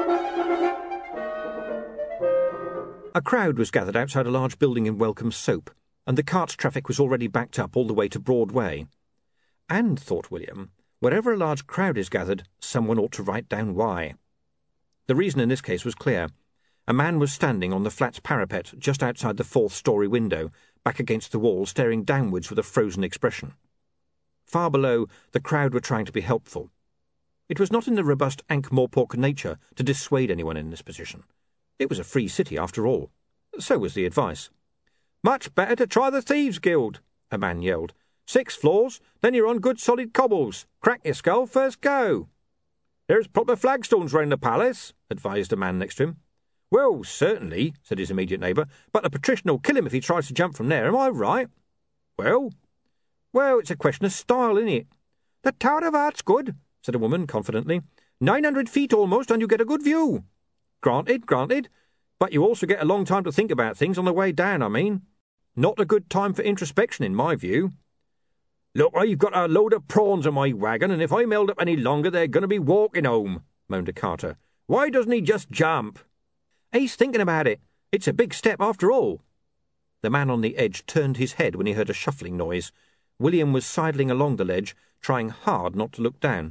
A crowd was gathered outside a large building in Welcome Soap, and the cart traffic was already backed up all the way to Broadway. And, thought William, wherever a large crowd is gathered, someone ought to write down why. The reason in this case was clear. A man was standing on the flat parapet just outside the fourth-storey window, back against the wall, staring downwards with a frozen expression. Far below, the crowd were trying to be helpful. It was not in the robust Ankh-Morpork nature to dissuade anyone in this position. It was a free city, after all. So was the advice. "Much better to try the Thieves' Guild," a man yelled. 6 floors, then you're on good solid cobbles. Crack your skull, first go." "There's proper flagstones round the palace," advised a man next to him. "Well, certainly," said his immediate neighbour, "but the patrician will kill him if he tries to jump from there, am I right?" Well, it's a question of style, isn't it?" "The Tower of Art's good," said a woman confidently. 900 feet almost, and you get a good view." Granted. But you also get a long time to think about things on the way down, I mean. Not a good time for introspection, in my view." "Look, I've got a load of prawns on my wagon, and if I'm held up any longer, they're going to be walking home," moaned a carter. "Why doesn't he just jump?" "He's thinking about it. It's a big step after all." The man on the edge turned his head when he heard a shuffling noise. William was sidling along the ledge, trying hard not to look down.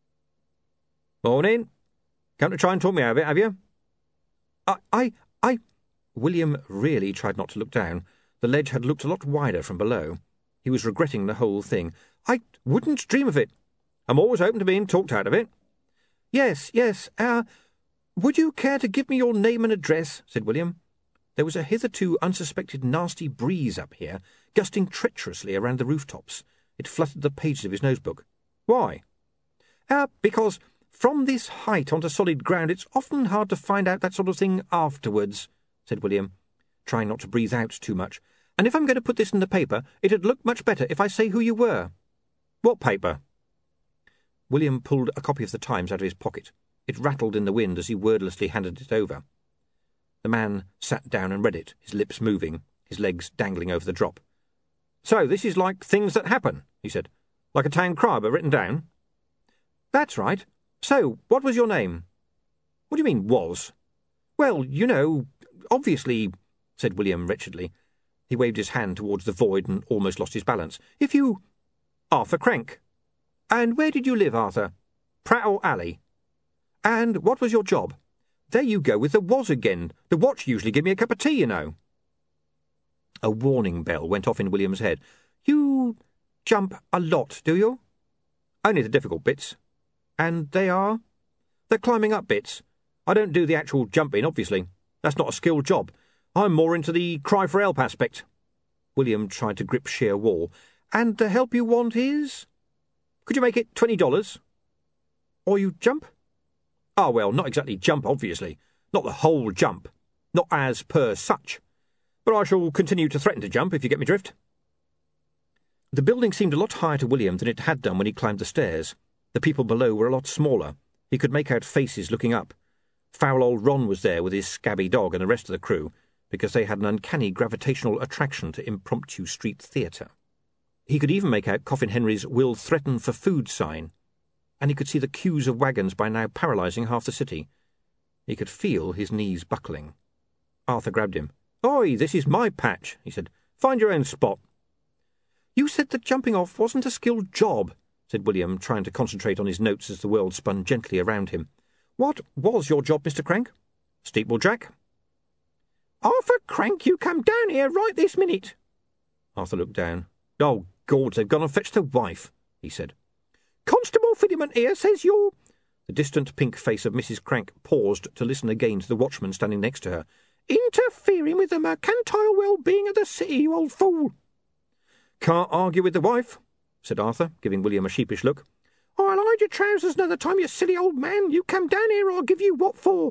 "Morning. Come to try and talk me out of it, have you?" I... William really tried not to look down. The ledge had looked a lot wider from below. He was regretting the whole thing. "I wouldn't dream of it." "I'm always open to being talked out of it." Yes. Would you care to give me your name and address?" said William. There was a hitherto unsuspected nasty breeze up here, gusting treacherously around the rooftops. It fluttered the pages of his notebook. "Why?" Because from this height onto solid ground it's often hard to find out that sort of thing afterwards," said William, trying not to breathe out too much. "And if I'm going to put this in the paper, it'd look much better if I say who you were." "What paper?" William pulled a copy of the Times out of his pocket. It rattled in the wind as he wordlessly handed it over. The man sat down and read it, his lips moving, his legs dangling over the drop. "So this is like Things That Happen," he said. "Like a town cry, but written down?" "That's right. So, what was your name?" "What do you mean, was?" "Well, you know, obviously," said William wretchedly. He waved his hand towards the void and almost lost his balance. "If you—" "Arthur Crank." "And where did you live, Arthur?" "Prattle Alley." "And what was your job?" "There you go with the was again. The watch usually give me a cup of tea, you know." A warning bell went off in William's head. "You jump a lot, do you?" "Only the difficult bits." "And they are?" "The climbing up bits. I don't do the actual jumping, obviously. That's not a skilled job. I'm more into the cry for help aspect." William tried to grip sheer wall. "And the help you want is?" "Could you make it $20? "Or you jump?" "Ah, well, not exactly jump, obviously. Not the whole jump. Not as per such. But I shall continue to threaten to jump, if you get me drift." The building seemed a lot higher to William than it had done when he climbed the stairs. The people below were a lot smaller. He could make out faces looking up. Foul old Ron was there with his scabby dog and the rest of the crew, because they had an uncanny gravitational attraction to impromptu street theatre. He could even make out Coffin Henry's "Will Threaten for Food" sign, and he could see the queues of wagons by now paralysing half the city. He could feel his knees buckling. Arthur grabbed him. "Oi, this is my patch," he said. "Find your own spot." "You said that jumping off wasn't a skilled job," said William, trying to concentrate on his notes as the world spun gently around him. "What was your job, Mr. Crank?" "Steeplejack." "Arthur Crank, you come down here right this minute." Arthur looked down. "Oh, Gawd, they've gone and fetched the wife," he said. "Constable Fiddlement here says you're—" The distant pink face of Mrs. Crank paused to listen again to the watchman standing next to her. "Interfering with the mercantile well-being of the city, you old fool." "Can't argue with the wife," said Arthur, giving William a sheepish look. "I'll hide your trousers another time, you silly old man. You come down here, I'll give you what for."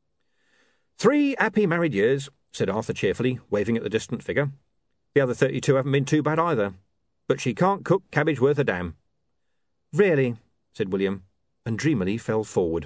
3 happy married years," said Arthur cheerfully, waving at the distant figure. "The other 32 haven't been too bad either. But she can't cook cabbage worth a damn." "Really?" said William, and dreamily fell forward.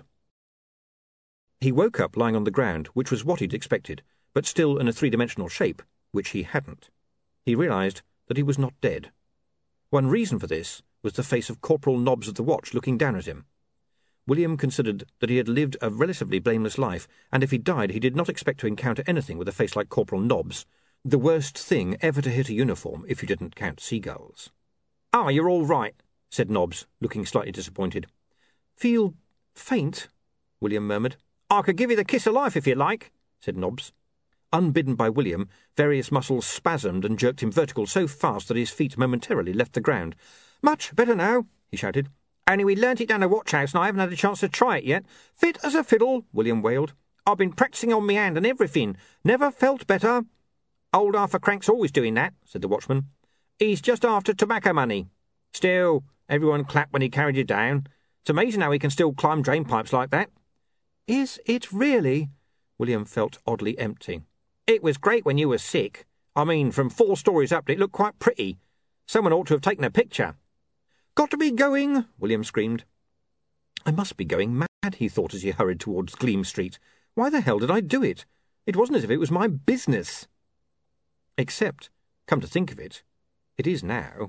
He woke up lying on the ground, which was what he'd expected, but still in a 3-dimensional shape, which he hadn't. He realised that he was not dead. One reason for this was the face of Corporal Nobbs of the watch looking down at him. William considered that he had lived a relatively blameless life, and if he died he did not expect to encounter anything with a face like Corporal Nobbs, the worst thing ever to hit a uniform if you didn't count seagulls. "Ah, you're all right," said Nobbs, looking slightly disappointed. "Feel faint?" William murmured. "I could give you the kiss of life if you like," said Nobbs. Unbidden by William, various muscles spasmed and jerked him vertical so fast that his feet momentarily left the ground. "Much better now," he shouted. "Only we learnt it down a watch-house and I haven't had a chance to try it yet. Fit as a fiddle," William wailed. "I've been practising on me hand and everything. Never felt better." "Old Arthur Crank's always doing that," said the watchman. "He's just after tobacco money. Still, everyone clapped when he carried you down. It's amazing how he can still climb drain pipes like that." "Is it really?" William felt oddly empty. "It was great when you were sick. I mean, from 4 stories up it looked quite pretty. Someone ought to have taken a picture." "Got to be going," William screamed. "I must be going mad," he thought as he hurried towards Gleam Street. "Why the hell did I do it? It wasn't as if it was my business. Except, come to think of it, it is now."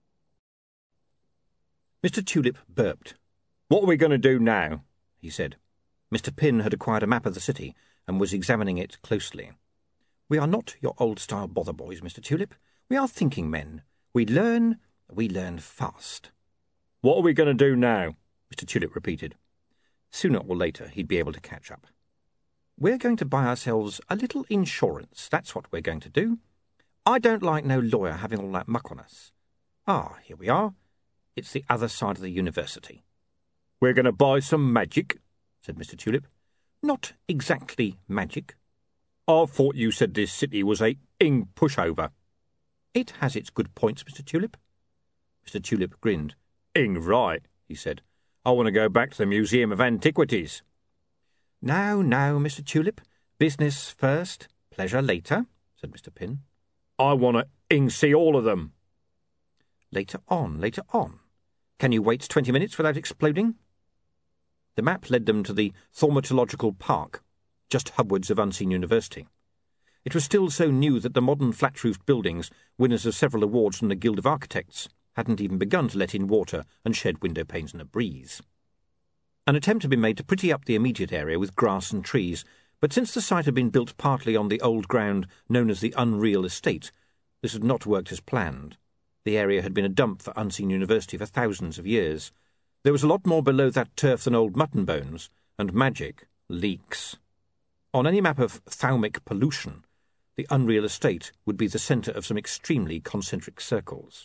Mr. Tulip burped. "What are we going to do now?" he said. Mr. Pin had acquired a map of the city and was examining it closely. "We are not your old-style bother boys, Mr. Tulip. We are thinking men. We learn fast." "What are we going to do now?" Mr. Tulip repeated. Sooner or later he'd be able to catch up. "We're going to buy ourselves a little insurance, that's what we're going to do. I don't like no lawyer having all that muck on us. Ah, here we are. It's the other side of the university." "We're going to buy some magic," said Mr. Tulip. "Not exactly magic." "I thought you said this city was a pushover." "It has its good points, Mr. Tulip." Mr. Tulip grinned. "Right," he said. "I want to go back to the Museum of Antiquities." Now, Mr. Tulip. Business first, pleasure later," said Mr. Pin. "I want to see all of them." Later on. Can you wait 20 minutes without exploding?" The map led them to the Thaumatological Park, just hubwards of Unseen University. It was still so new that the modern flat-roofed buildings, winners of several awards from the Guild of Architects, hadn't even begun to let in water and shed window panes in a breeze. An attempt had been made to pretty up the immediate area with grass and trees, but since the site had been built partly on the old ground known as the Unreal Estate, this had not worked as planned. The area had been a dump for Unseen University for thousands of years. There was a lot more below that turf than old mutton bones, and magic leaks. On any map of thaumic pollution, the Unreal Estate would be the centre of some extremely concentric circles.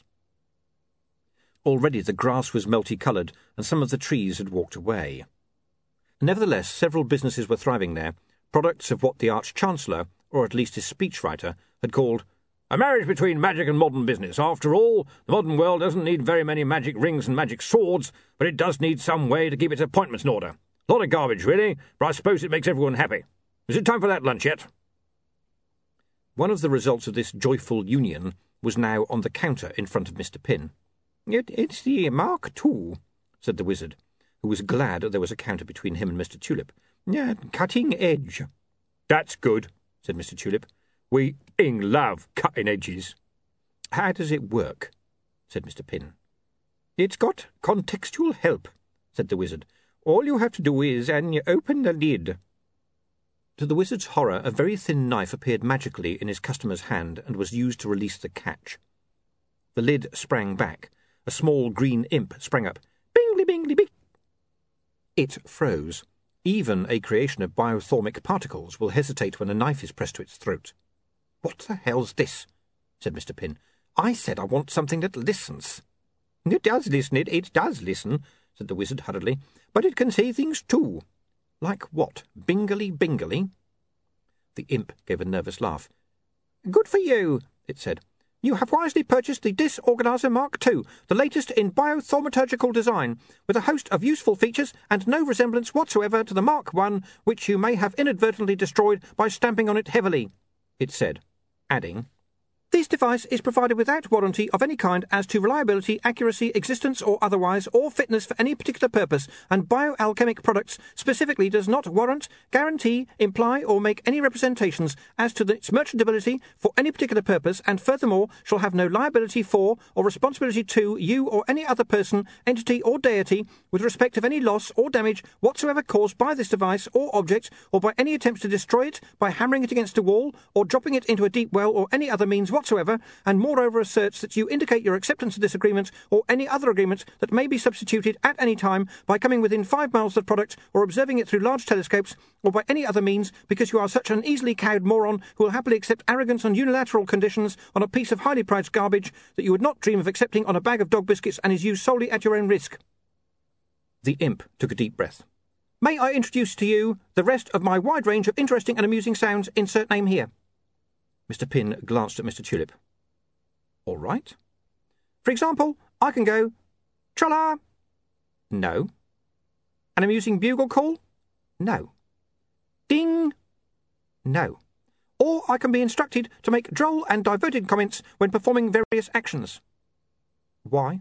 Already the grass was multi-coloured, and some of the trees had walked away. Nevertheless, several businesses were thriving there, products of what the Arch-Chancellor, or at least his speechwriter, had called a marriage between magic and modern business. After all, the modern world doesn't need very many magic rings and magic swords, but it does need some way to keep its appointments in order. A lot of garbage, really, but I suppose it makes everyone happy. Is it time for that lunch yet?" One of the results of this joyful union was now on the counter in front of Mr. Pin. "It's the Mark II," said the wizard, who was glad that there was a counter between him and Mr. Tulip. "Cutting edge." "That's good," said Mr. Tulip. "We love cutting edges." "How does it work?" said Mr. Pin. "It's got contextual help," said the wizard. "All you have to do is, and you open the lid." To the wizard's horror, a very thin knife appeared magically in his customer's hand and was used to release the catch. The lid sprang back. A small green imp sprang up. "Bingly, bingly, bing!" It froze. Even a creation of biothaumic particles will hesitate when a knife is pressed to its throat. "What the hell's this?" said Mr. Pin. "I said I want something that listens." "It does listen, it does listen," said the wizard hurriedly. "But it can say things too." "Like what? Bingly, bingly?" The imp gave a nervous laugh. "Good for you," it said. "You have wisely purchased the Disorganizer Mark II, the latest in biothaumaturgical design, with a host of useful features and no resemblance whatsoever to the Mark I, which you may have inadvertently destroyed by stamping on it heavily," it said, adding, This device is provided without warranty of any kind as to reliability, accuracy, existence or otherwise, or fitness for any particular purpose, and bioalchemic products specifically does not warrant, guarantee, imply or make any representations as to its merchantability for any particular purpose, and furthermore shall have no liability for or responsibility to you or any other person, entity or deity with respect of any loss or damage whatsoever caused by this device or object, or by any attempts to destroy it by hammering it against a wall or dropping it into a deep well or any other means whatsoever, and moreover asserts that you indicate your acceptance of this agreement or any other agreement that may be substituted at any time by coming within 5 miles of the product or observing it through large telescopes or by any other means, because you are such an easily cowed moron who will happily accept arrogance on unilateral conditions on a piece of highly priced garbage that you would not dream of accepting on a bag of dog biscuits and is used solely at your own risk. The imp took a deep breath. May I introduce to you the rest of my wide range of interesting and amusing sounds? Insert name here. Mr. Pin glanced at Mr. Tulip. All right. For example, I can go, tra-la. No. An amusing bugle call? No. Ding? No. Or I can be instructed to make droll and diverted comments when performing various actions. Why?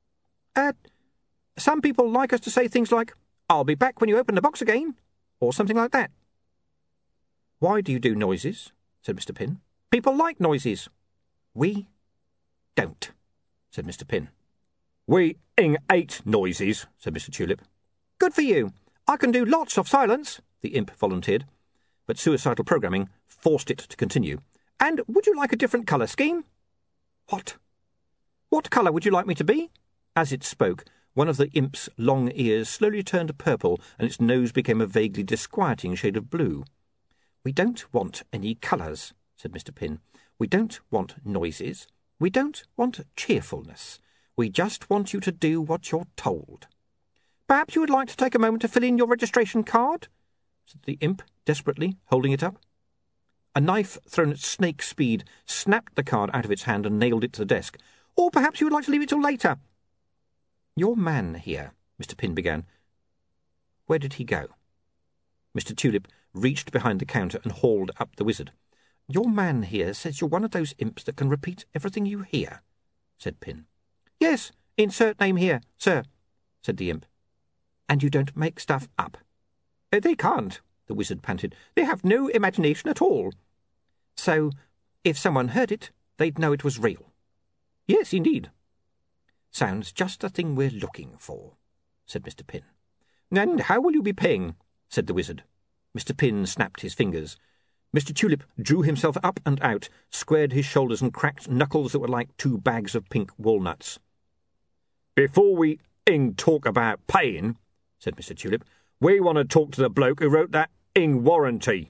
Some people like us to say things like, I'll be back when you open the box again, or something like that. Why do you do noises? Said Mr. Pin. People like noises. We don't, said Mr. Pin. We ate noises, said Mr. Tulip. Good for you. I can do lots of silence, the imp volunteered, but suicidal programming forced it to continue. And would you like a different colour scheme? What? What colour would you like me to be? As it spoke, one of the imp's long ears slowly turned purple, and its nose became a vaguely disquieting shade of blue. We don't want any colours, said Mr. Pin. We don't want noises. We don't want cheerfulness. We just want you to do what you're told. Perhaps you would like to take a moment to fill in your registration card? Said the imp, desperately, holding it up. A knife thrown at snake speed snapped the card out of its hand and nailed it to the desk. Or perhaps you would like to leave it till later. Your man here, Mr. Pin began. Where did he go? Mr. Tulip reached behind the counter and hauled up the wizard. Your man here says you're one of those imps that can repeat everything you hear, said Pin. Yes, insert name here, sir, said the imp. And you don't make stuff up. They can't, the wizard panted. They have no imagination at all. So, if someone heard it, they'd know it was real. Yes, indeed. Sounds just the thing we're looking for, said Mr. Pin. And how will you be paying? Said the wizard. Mr. Pin snapped his fingers. Mr. Tulip drew himself up and out, squared his shoulders and cracked knuckles that were like 2 bags of pink walnuts. Before we talk about paying, said Mr. Tulip, we want to talk to the bloke who wrote that warranty.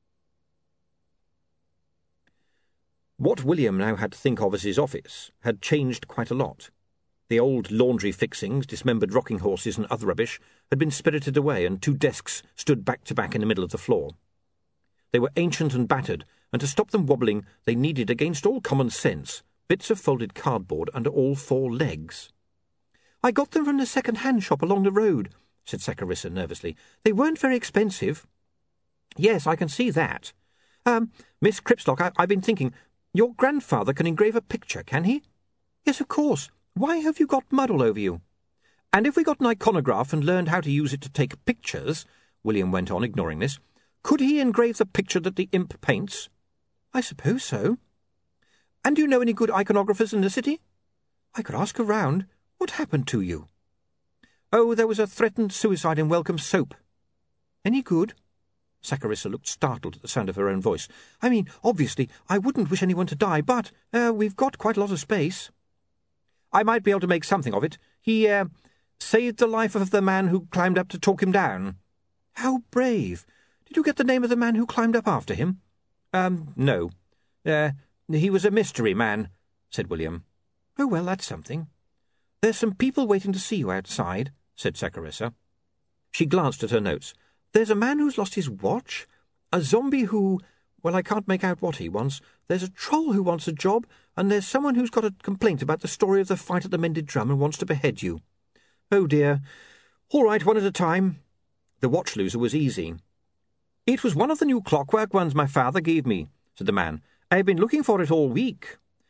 What William now had to think of as his office had changed quite a lot. The old laundry fixings, dismembered rocking horses and other rubbish had been spirited away, and 2 desks stood back to back in the middle of the floor. They were ancient and battered, and to stop them wobbling they needed, against all common sense, bits of folded cardboard under all 4 legs. I got them from the second-hand shop along the road, said Saccharissa nervously. They weren't very expensive. Yes, I can see that. Miss Cripslock, I've been thinking, your grandfather can engrave a picture, can he? Yes, of course. Why have you got mud all over you? And if we got an iconograph and learned how to use it to take pictures, William went on, ignoring this, could he engrave the picture that the imp paints? I suppose so. And do you know any good iconographers in the city? I could ask around. What happened to you? Oh, there was a threatened suicide in Welcome Soap. Any good? Saccharissa looked startled at the sound of her own voice. I mean, obviously, I wouldn't wish anyone to die, but we've got quite a lot of space. I might be able to make something of it. He saved the life of the man who climbed up to talk him down. How brave. Did you get the name of the man who climbed up after him? No. He was a mystery man, said William. Oh, well, that's something. There's some people waiting to see you outside, said Saccharissa. She glanced at her notes. There's a man who's lost his watch, a zombie who... well, I can't make out what he wants. There's a troll who wants a job, and there's someone who's got a complaint about the story of the fight at the Mended Drum and wants to behead you. Oh, dear. All right, one at a time. The watch loser was easy. It was one of the new clockwork ones my father gave me, said the man. I have been looking for it all week.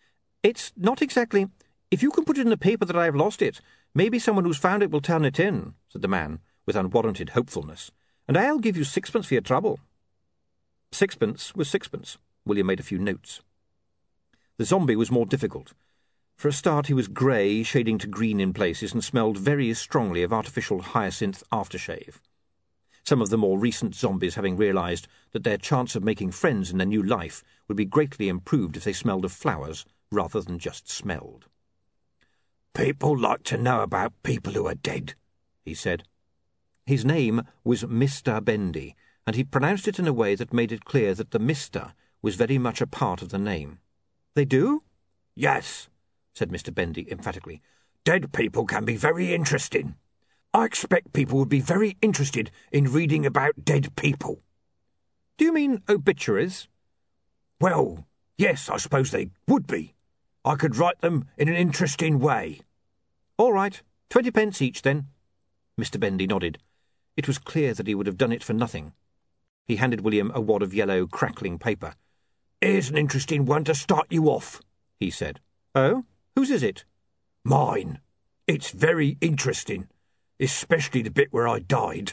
It's not exactly... If you can put it in the paper that I have lost it, maybe someone who's found it will turn it in, said the man, with unwarranted hopefulness, and I'll give you 6pence for your trouble. 6pence was 6pence. William made a few notes. The zombie was more difficult. For a start, he was grey, shading to green in places, and smelled very strongly of artificial hyacinth aftershave. Some of the more recent zombies having realised that their chance of making friends in their new life would be greatly improved if they smelled of flowers rather than just smelled. "People like to know about people who are dead," he said. His name was Mr. Bendy, and he pronounced it in a way that made it clear that the Mr. was very much a part of the name. "They do?" "Yes," said Mr. Bendy emphatically. "Dead people can be very interesting. I expect people would be very interested in reading about dead people." "Do you mean obituaries?" "Well, yes, I suppose they would be. I could write them in an interesting way." "All right, 20p each, then." Mr. Bendy nodded. It was clear that he would have done it for nothing. He handed William a wad of yellow, crackling paper. "Here's an interesting one to start you off," he said. "Oh? Whose is it?" "Mine. It's very interesting, especially the bit where I died."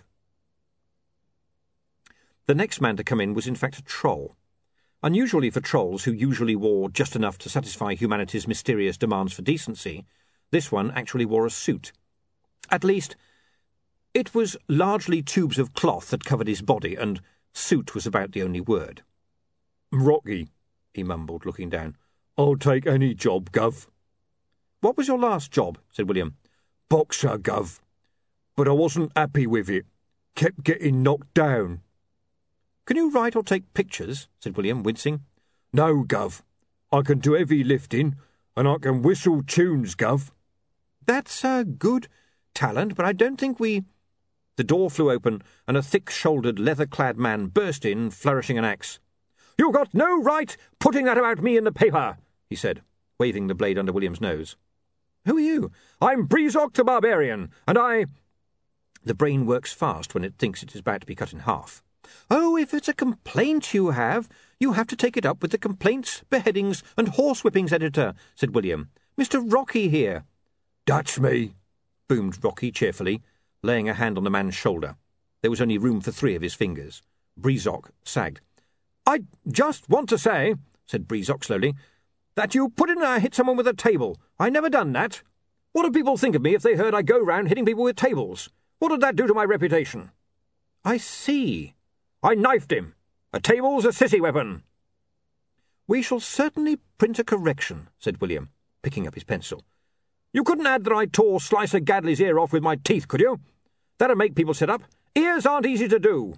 The next man to come in was in fact a troll. Unusually for trolls, who usually wore just enough to satisfy humanity's mysterious demands for decency, this one actually wore a suit. At least, it was largely tubes of cloth that covered his body, and suit was about the only word. "Rocky," he mumbled, looking down. "I'll take any job, Gov." "What was your last job?" said William. "Boxer, Gov. But I wasn't happy with it. Kept getting knocked down." "Can you write or take pictures?" said William, wincing. "No, Gov. I can do heavy lifting, and I can whistle tunes, Gov." "That's a good talent, but I don't think we—" The door flew open, and a thick-shouldered, leather-clad man burst in, flourishing an axe. "You got no right putting that about me in the paper," he said, waving the blade under William's nose. "Who are you?" "I'm Breezok the Barbarian, and I—" The brain works fast when it thinks it is about to be cut in half. "Oh, if it's a complaint you have to take it up with the Complaints, Beheadings and Horsewhippings editor," said William. "Mr. Rocky here." "That's me," boomed Rocky cheerfully, laying a hand on the man's shoulder. There was only room for 3 of his fingers. Breezok sagged. "I just want to say," said Breezok slowly, "that you put in I hit someone with a table. I never done that. What do people think of me if they heard I go round hitting people with tables? What would that do to my reputation?" "I see." "I knifed him. A table's a sissy weapon." "We shall certainly print a correction," said William, picking up his pencil. "You couldn't add that I tore Slicer Gadley's ear off with my teeth, could you? That'd make people sit up. Ears aren't easy to do."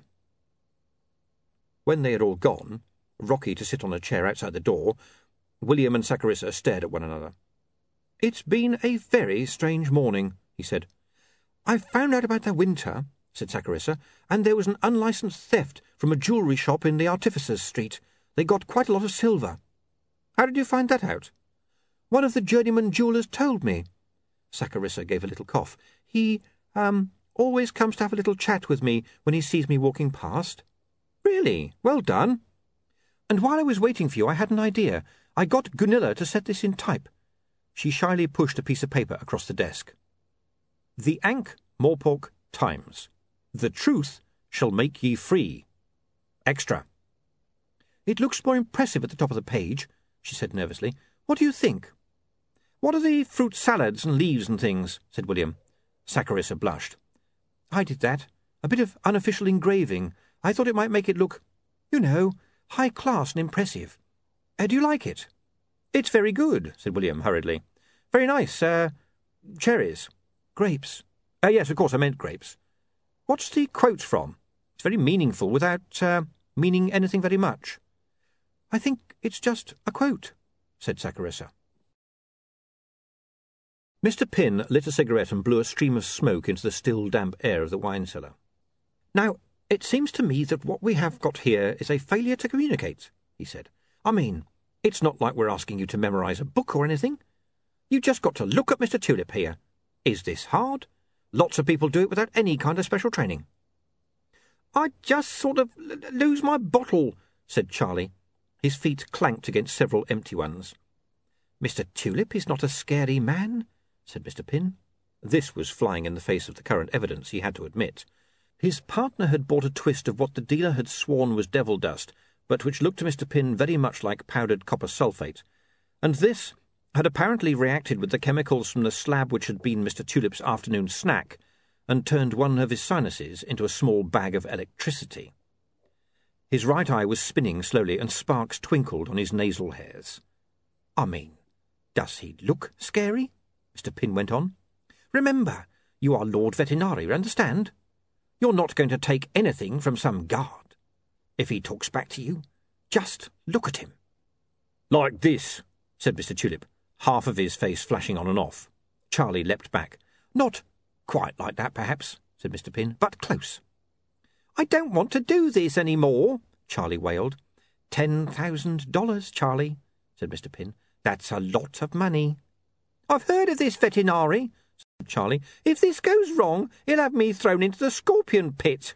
When they had all gone, Rocky to sit on a chair outside the door, William and Saccharissa stared at one another. "It's been a very strange morning," he said. "I found out about the winter," said Saccharissa, "and there was an unlicensed theft from a jewellery shop in the Artificers' Street. They got quite a lot of silver." "How did you find that out?" "One of the journeyman jewellers told me." Saccharissa gave a little cough. He always comes to have a little chat with me when he sees me walking past." "Really? Well done." "And while I was waiting for you, I had an idea. I got Gunilla to set this in type." She shyly pushed a piece of paper across the desk. "The Ankh-Morpork Times. The truth shall make ye free. Extra." "It looks more impressive at the top of the page," she said nervously. "What do you think?" "What are the fruit salads and leaves and things?" said William. Saccharissa blushed. "I did that. A bit of unofficial engraving. I thought it might make it look, high class and impressive. Do you like it?" "It's very good," said William hurriedly. "Very nice. Cherries. Grapes. Yes, of course, I meant grapes. What's the quote from? It's very meaningful without meaning anything very much." "I think it's just a quote," said Saccharissa. Mr. Pin lit a cigarette and blew a stream of smoke into the still damp air of the wine cellar. "Now, it seems to me that what we have got here is a failure to communicate," he said. "I mean, it's not like we're asking you to memorise a book or anything. You just got to look at Mr. Tulip here. Is this hard? Lots of people do it without any kind of special training." "I just sort of lose my bottle," said Charlie. His feet clanked against several empty ones. Mr. Tulip is not a scary man, said Mr. Pin. This was flying in the face of the current evidence, he had to admit. His partner had bought a twist of what the dealer had sworn was devil dust, but which looked to Mr. Pin very much like powdered copper sulphate, and this had apparently reacted with the chemicals from the slab which had been Mr. Tulip's afternoon snack, and turned one of his sinuses into a small bag of electricity. His right eye was spinning slowly, and sparks twinkled on his nasal hairs. I mean, does he look scary? Mr. Pin went on. Remember, you are Lord Vetinari, understand? You're not going to take anything from some guard. If he talks back to you, just look at him. Like this, said Mr. Tulip, half of his face flashing on and off. Charlie leapt back. Not quite like that, perhaps, said Mr. Pin, but close. I don't want to do this any more, Charlie wailed. $10,000, Charlie, said Mr. Pin. That's a lot of money. I've heard of this Vetinari, said Charlie. If this goes wrong, he'll have me thrown into the scorpion pit.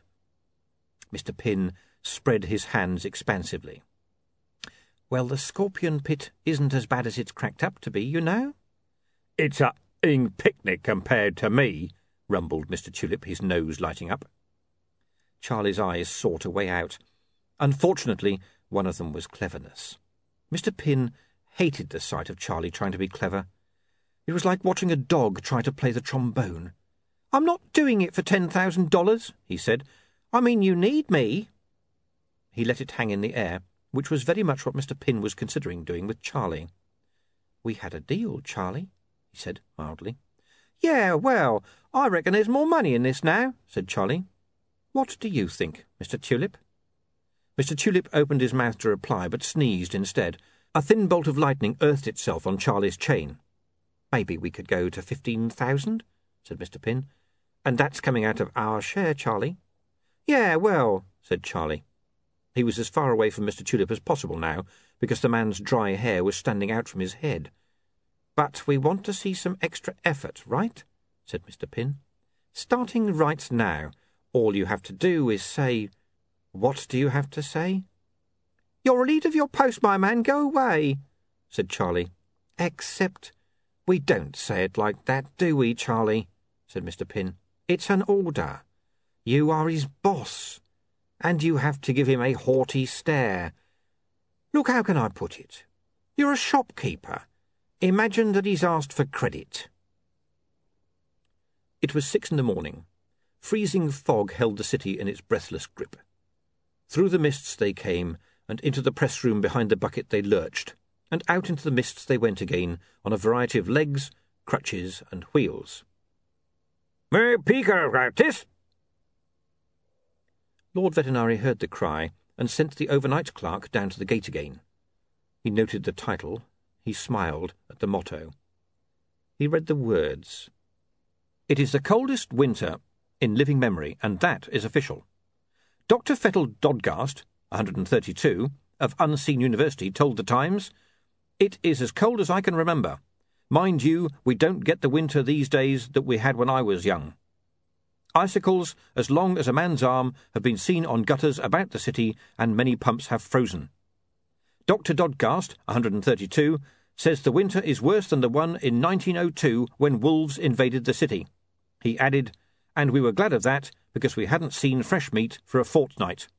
Mr. Pin spread his hands expansively. Well, the scorpion pit isn't as bad as it's cracked up to be, you know. It's a picnic compared to me, rumbled Mr. Tulip, his nose lighting up. Charlie's eyes sought a way out. Unfortunately, one of them was cleverness. Mr. Pin hated the sight of Charlie trying to be clever. It was like watching a dog try to play the trombone. I'm not doing it for $10,000, he said. I mean, you need me. He let it hang in the air, which was very much what Mr. Pin was considering doing with Charlie. We had a deal, Charlie, he said mildly. Yeah, well, I reckon there's more money in this now, said Charlie. What do you think, Mr. Tulip? Mr. Tulip opened his mouth to reply, but sneezed instead. A thin bolt of lightning earthed itself on Charlie's chain. Maybe we could go to 15,000, said Mr. Pin. And that's coming out of our share, Charlie. Yeah, well, said Charlie. He was as far away from Mr. Tulip as possible now, because the man's dry hair was standing out from his head. But we want to see some extra effort, right? Said Mr. Pin. Starting right now, all you have to do is say... What do you have to say? You're relieved of your post, my man. Go away, said Charlie. Except we don't say it like that, do we, Charlie? Said Mr. Pin. It's an order. You are his boss, and you have to give him a haughty stare. Look, how can I put it? You're a shopkeeper. Imagine that he's asked for credit. It was 6 a.m. Freezing fog held the city in its breathless grip. Through the mists they came, and into the press room behind the bucket they lurched, and out into the mists they went again, on a variety of legs, crutches, and wheels. "May I peek at this?" Lord Vetinari heard the cry, and sent the overnight clerk down to the gate again. He noted the title. He smiled at the motto. He read the words. It is the coldest winter in living memory, and that is official. Dr. Fettel Dodgast, 132, of Unseen University, told the Times, "It is as cold as I can remember. Mind you, we don't get the winter these days that we had when I was young. Icicles as long as a man's arm have been seen on gutters about the city, and many pumps have frozen. Dr. Dodgast, 132, says the winter is worse than the one in 1902 when wolves invaded the city. He added, and we were glad of that because we hadn't seen fresh meat for a fortnight.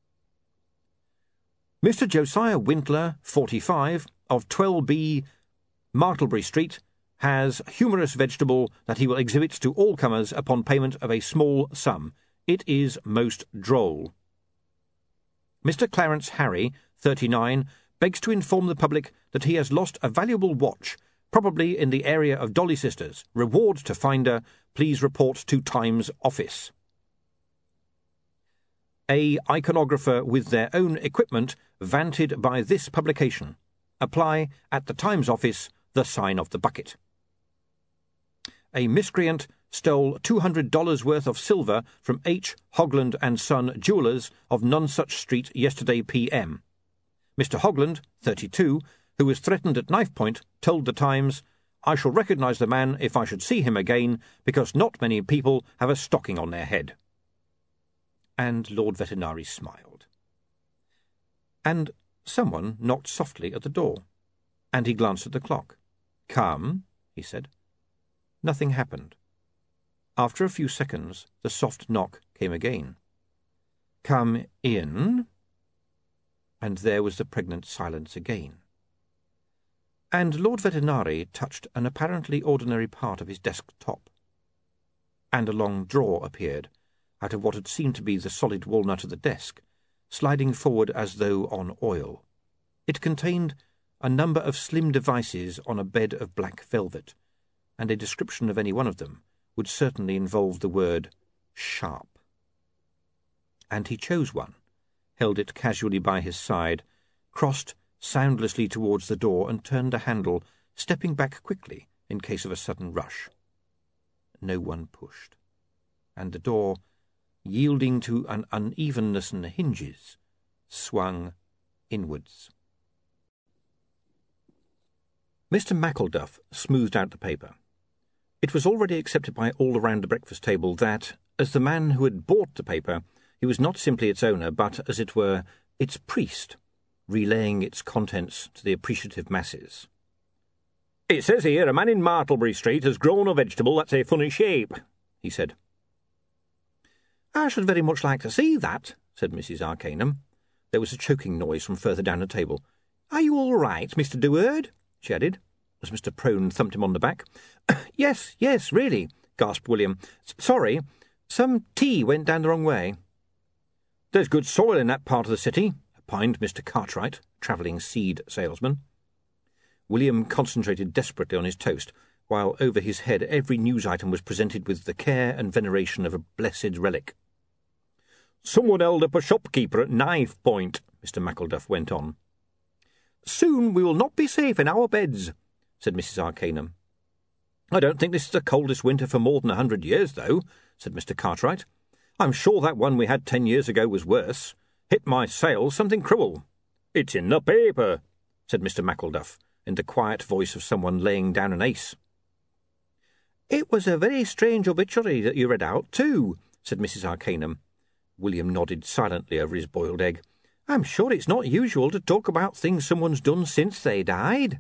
Mr. Josiah Wintler, 45, of 12B Martlebury Street, has humorous vegetable that he will exhibit to all comers upon payment of a small sum. It is most droll. Mr. Clarence Harry, 39, begs to inform the public that he has lost a valuable watch, probably in the area of Dolly Sisters. Reward to finder. Please report to Times office. A iconographer with their own equipment vanted by this publication. Apply at the Times office the sign of the bucket. A miscreant stole $200 worth of silver from H. Hogland and Son Jewellers of Nonsuch Street yesterday p.m. Mr. Hogland, 32, who was threatened at knife point, told the Times, I shall recognise the man if I should see him again, because not many people have a stocking on their head. And Lord Vetinari smiled. And someone knocked softly at the door, and he glanced at the clock. "Come," he said. Nothing happened. After a few seconds, the soft knock came again. "Come in." And there was the pregnant silence again. And Lord Vetinari touched an apparently ordinary part of his desk top. And a long drawer appeared, out of what had seemed to be the solid walnut of the desk, sliding forward as though on oil. It contained a number of slim devices on a bed of black velvet, and a description of any one of them would certainly involve the word sharp. And he chose one, held it casually by his side, crossed soundlessly towards the door and turned a handle, stepping back quickly in case of a sudden rush. No one pushed, and the door, yielding to an unevenness in the hinges, swung inwards. Mr. McElduff smoothed out the paper. It was already accepted by all around the breakfast table that, as the man who had bought the paper, he was not simply its owner, but, as it were, its priest, relaying its contents to the appreciative masses. "It says here a man in Martlebury Street has grown a vegetable that's a funny shape," he said. "I should very much like to see that," said Mrs. Arcanum. There was a choking noise from further down the table. "Are you all right, Mr. Duard?" she added, as Mr. Prone thumped him on the back. Yes, really," gasped William. "Sorry, some tea went down the wrong way." "There's good soil in that part of the city," opined Mr. Cartwright, travelling seed salesman. William concentrated desperately on his toast, while over his head every news item was presented with the care and veneration of a blessed relic. "Someone held up a shopkeeper at knife point," Mr. McElduff went on. "Soon we will not be safe in our beds," said Mrs. Arcanum. "I don't think this is the coldest winter for more than 100 years, though," said Mr. Cartwright. "I'm sure that one we had 10 years ago was worse. Hit my sails something cruel." "It's in the paper," said Mr. McElduff, in the quiet voice of someone laying down an ace. "It was a very strange obituary that you read out, too," said Mrs. Arcanum. William nodded silently over his boiled egg. "I'm sure it's not usual to talk about things someone's done since they died."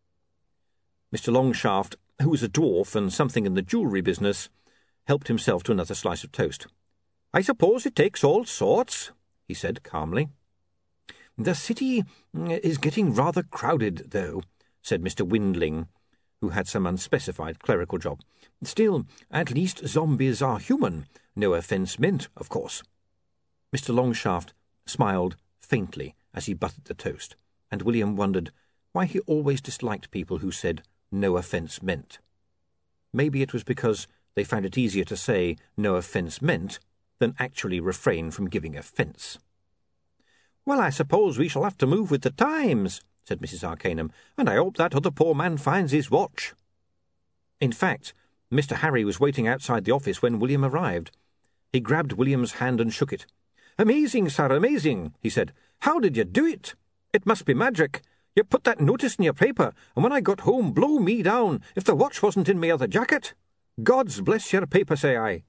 Mr. Longshaft, who was a dwarf and something in the jewellery business, helped himself to another slice of toast. "I suppose it takes all sorts," he said calmly. "The city is getting rather crowded, though," said Mr. Windling, who had some unspecified clerical job. "Still, at least zombies are human. No offence meant, of course." Mr. Longshaft smiled faintly as he buttered the toast, and William wondered why he always disliked people who said "no offence meant." Maybe it was because they found it easier to say "no offence meant" than actually refrain from giving offence. "Well, I suppose we shall have to move with the times," said Mrs. Arcanum, "and I hope that other poor man finds his watch." In fact, Mr. Harry was waiting outside the office when William arrived. He grabbed William's hand and shook it. "Amazing, sir, amazing," he said. "How did you do it? It must be magic. You put that notice in your paper, and when I got home, blow me down if the watch wasn't in my other jacket. God's bless your paper, say I."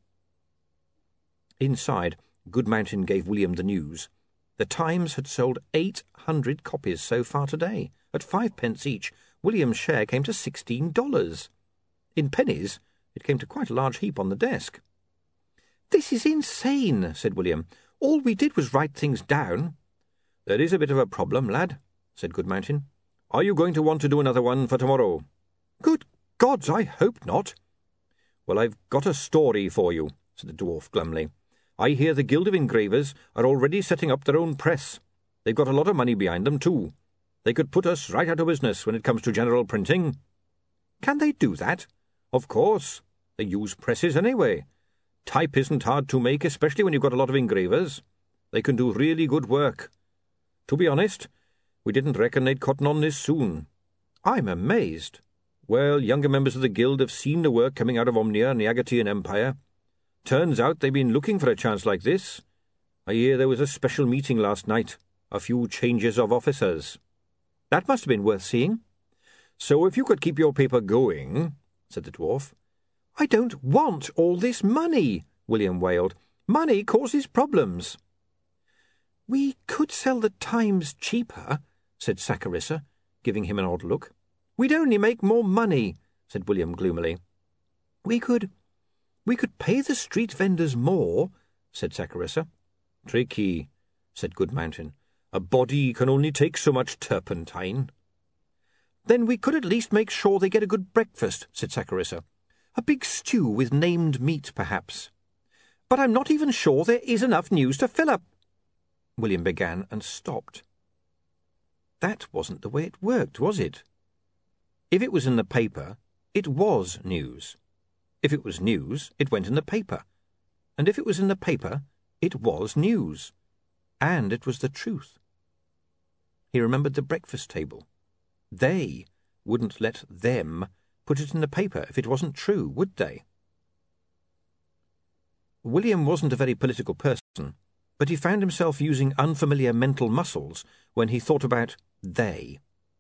Inside, Goodmountain gave William the news. The Times had sold 800 copies so far today. At 5 pence each, William's share came to $16. In pennies, it came to quite a large heap on the desk. "This is insane," said William. "All we did was write things down." "There is a bit of a problem, lad," said Goodmountain. "Are you going to want to do another one for tomorrow?" "Good gods, I hope not." "Well, I've got a story for you," said the dwarf glumly. "I hear the Guild of Engravers are already setting up their own press. They've got a lot of money behind them, too. They could put us right out of business when it comes to general printing." "Can they do that?" "Of course. They use presses anyway. Type isn't hard to make, especially when you've got a lot of engravers. They can do really good work. To be honest, we didn't reckon they'd cotton on this soon." "I'm amazed." "Well, younger members of the Guild have seen the work coming out of Omnia and the Agatean Empire. Turns out they've been looking for a chance like this. I hear there was a special meeting last night. A few changes of officers." "That must have been worth seeing." "So if you could keep your paper going," said the dwarf. "I don't want all this money," William wailed. "Money causes problems." "We could sell the Times cheaper," said Saccharissa, giving him an odd look. We'd only make more money, said William gloomily. We could pay the street vendors more, said Saccharissa. Tricky, said Goodmountain. A body can only take so much turpentine. Then we could at least make sure they get a good breakfast, said Saccharissa. A big stew with named meat, perhaps. But I'm not even sure there is enough news to fill up. William began and stopped. That wasn't the way it worked, was it? If it was in the paper, it was news. If it was news, it went in the paper. And if it was in the paper, it was news. And it was the truth. He remembered the breakfast table. They wouldn't let them put it in the paper if it wasn't true, would they? William wasn't a very political person, but he found himself using unfamiliar mental muscles when he thought about they.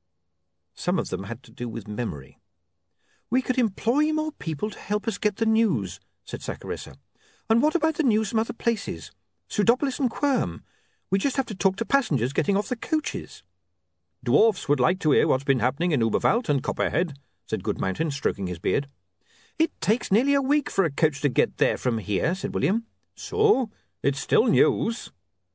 Some of them had to do with memory. We could employ more people to help us get the news, said Saccharissa. And what about the news from other places? Pseudopolis and Quirm. We just have to talk to passengers getting off the coaches. Dwarfs would like to hear what's been happening in Uberwald and Copperhead, said Goodmountain, stroking his beard. It takes nearly a week for a coach to get there from here, said William. So, it's still news.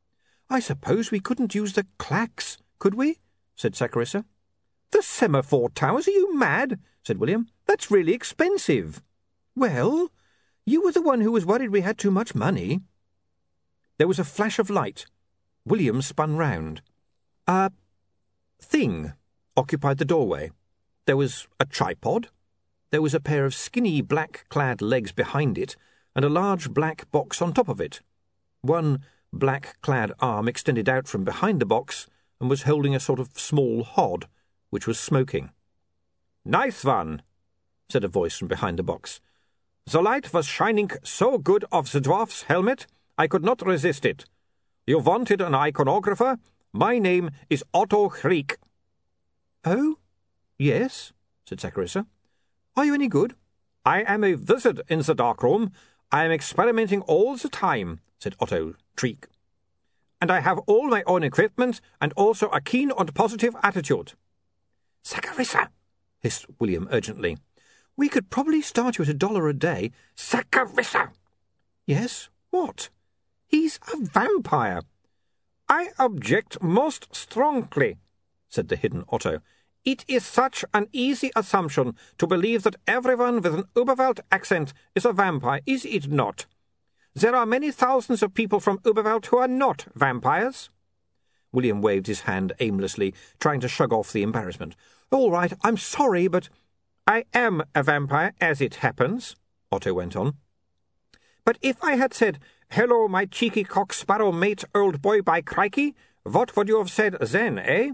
I suppose we couldn't use the clacks, could we? Said Saccharissa. The semaphore towers, are you mad? Said William. That's really expensive. Well, you were the one who was worried we had too much money. There was a flash of light. William spun round. A thing occupied the doorway. There was a tripod. There was a pair of skinny black-clad legs behind it, and a large black box on top of it. One black-clad arm extended out from behind the box and was holding a sort of small hod, which was smoking. "Nice one," said a voice from behind the box. "The light was shining so good off the dwarf's helmet, I could not resist it. You wanted an iconographer? My name is Otto Hreek." "Oh, yes," said Saccharissa. "Are you any good?" "I am a wizard in the darkroom. I am experimenting all the time," said Otto Treek. "And I have all my own equipment and also a keen and positive attitude." "Saccharissa," hissed William urgently. "We could probably start you at $1 a day." "Saccharissa!" "Yes, what?" "He's a vampire." "I object most strongly," said the hidden Otto. "It is such an easy assumption to believe that everyone with an Uberwald accent is a vampire, is it not? There are many thousands of people from Uberwald who are not vampires." William waved his hand aimlessly, trying to shrug off the embarrassment. "All right, I'm sorry, but—" "I am a vampire, as it happens," Otto went on. "But if I had said, 'Hello, my cheeky cock-sparrow mate, old boy by crikey,' what would you have said then, eh?"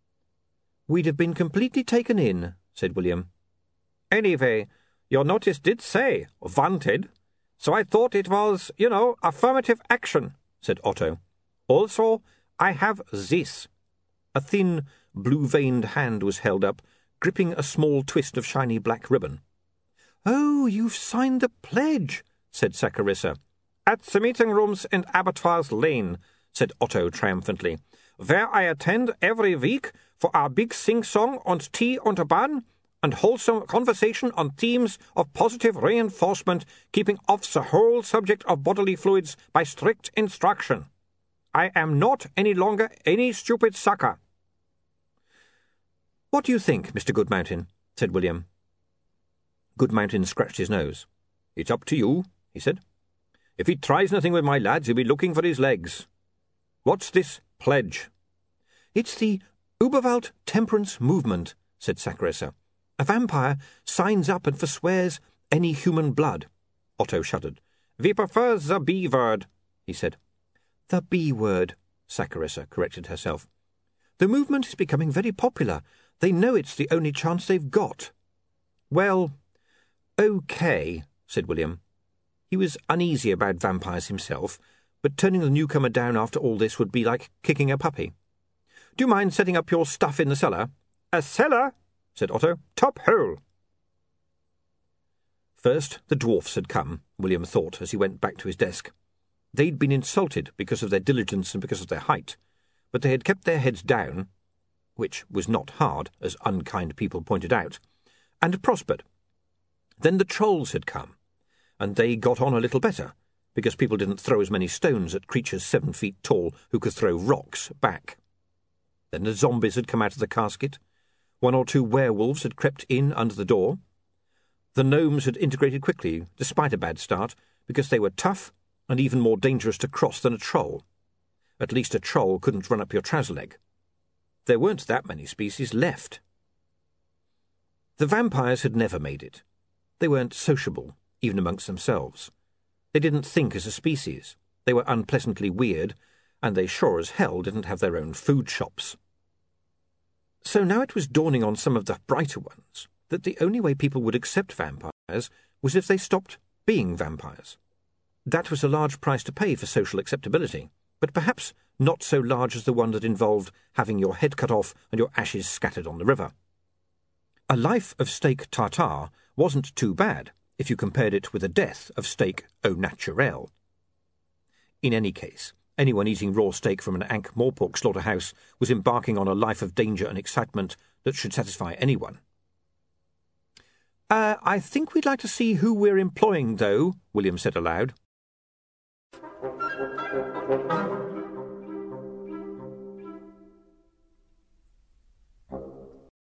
"We'd have been completely taken in," said William. "Anyway, your notice did say 'wanted,' so I thought it was, affirmative action," said Otto. "Also, I have this." A thin, blue-veined hand was held up, gripping a small twist of shiny black ribbon. "Oh, you've signed the pledge," said Saccharissa. "At the meeting rooms in Abattoirs Lane," said Otto triumphantly, "where I attend every week for our big sing-song and tea and a bun, and wholesome conversation on themes of positive reinforcement, keeping off the whole subject of bodily fluids by strict instruction. I am not any longer any stupid sucker." "What do you think, Mr. Goodmountain?" said William. Goodmountain scratched his nose. "It's up to you," he said. "If he tries anything with my lads, he'll be looking for his legs. What's this pledge?" "It's the Uberwald Temperance Movement," said Saccharissa. "A vampire signs up and forswears any human blood." Otto shuddered. "We prefer the B word," he said. "The B word," Saccharissa corrected herself. "The movement is becoming very popular. They know it's the only chance they've got." "Well, OK," said William. He was uneasy about vampires himself, but turning the newcomer down after all this would be like kicking a puppy. "Do you mind setting up your stuff in the cellar?" "A cellar?" said Otto. "Top hole." First the dwarfs had come, William thought as he went back to his desk. They'd been insulted because of their diligence and because of their height, but they had kept their heads down. which was not hard, as unkind people pointed out, and prospered. Then the trolls had come, and they got on a little better, because people didn't throw as many stones at creatures 7 feet tall who could throw rocks back. Then the zombies had come out of the casket. 1 or 2 werewolves had crept in under the door. The gnomes had integrated quickly, despite a bad start, because they were tough and even more dangerous to cross than a troll. At least a troll couldn't run up your trouser leg. There weren't that many species left. The vampires had never made it. They weren't sociable, even amongst themselves. They didn't think as a species. They were unpleasantly weird, and they sure as hell didn't have their own food shops. So now it was dawning on some of the brighter ones that the only way people would accept vampires was if they stopped being vampires. That was a large price to pay for social acceptability, but perhaps not so large as the one that involved having your head cut off and your ashes scattered on the river. A life of steak tartare wasn't too bad if you compared it with a death of steak au naturel. In any case, anyone eating raw steak from an Ankh-Morpork slaughterhouse was embarking on a life of danger and excitement that should satisfy anyone. I think we'd like to see who we're employing, though," William said aloud.